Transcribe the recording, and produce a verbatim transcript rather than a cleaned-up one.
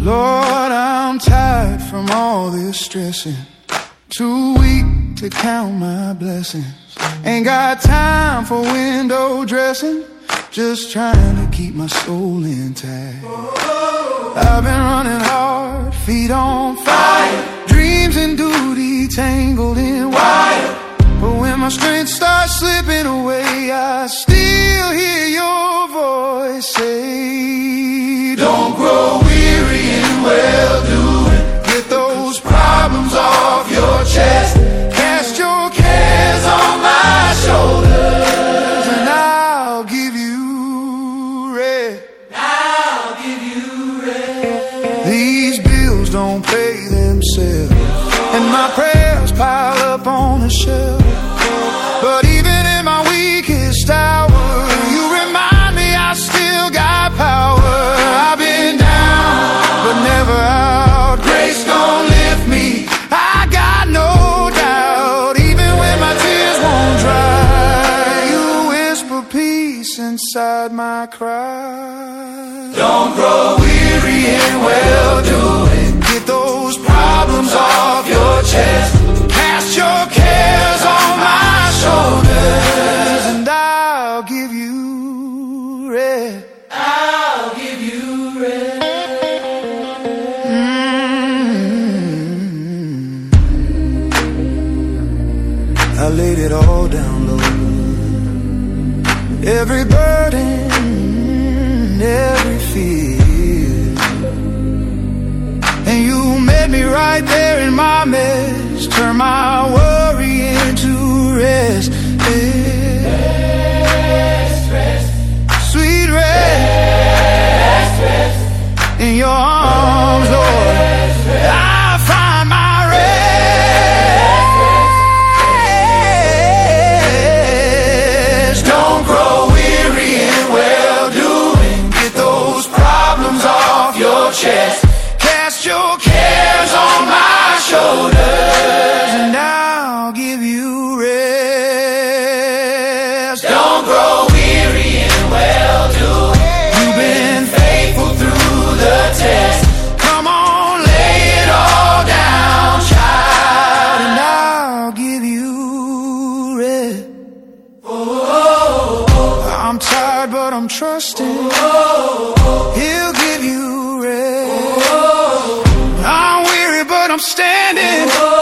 Lord, I'm tired from all this stressing, too weak to count my blessings. Ain't got time for window dressing, just trying to keep my soul intact. I've been running hard, feet on fire, dreams and duty tangled in wire. But when my strength starts slipping away, I still hear your voice say, don't grow weary in well-doing. Get those problems off your chest. Cast your cares on my shoulders, and I'll give you rest. I'll give you rest. These bills don't pay themselves, and my prayers pile up on the shelf. But even in my weakest hour, you remind me I still got power. I've been down, but never out. Grace gon' lift me, I got no doubt. Even when my tears won't dry, you whisper peace inside my cry. Don't grow weary in well-doing. Get those problems off your chest. Cast your cares on my shoulders, and I'll give you rest. I'll give you rest. Mm-hmm. I laid it all down low, every burden, every fear, and you met me right there in my mess. Turn my worry into rest. Rest, rest. Sweet rest. Rest, rest. In your arms, Lord, rest, rest. I find my rest. Don't grow weary in well-doing. Get those problems off your chest. Cast your cares on my shoulders, and I'll give you rest. Don't grow weary in well-doing. You've been faithful through the test. Come on, lay it all down, child, and I'll give you rest. Oh, I'm tired, but I'm trusting. He'll give you rest. I'm weary, but I'm standing.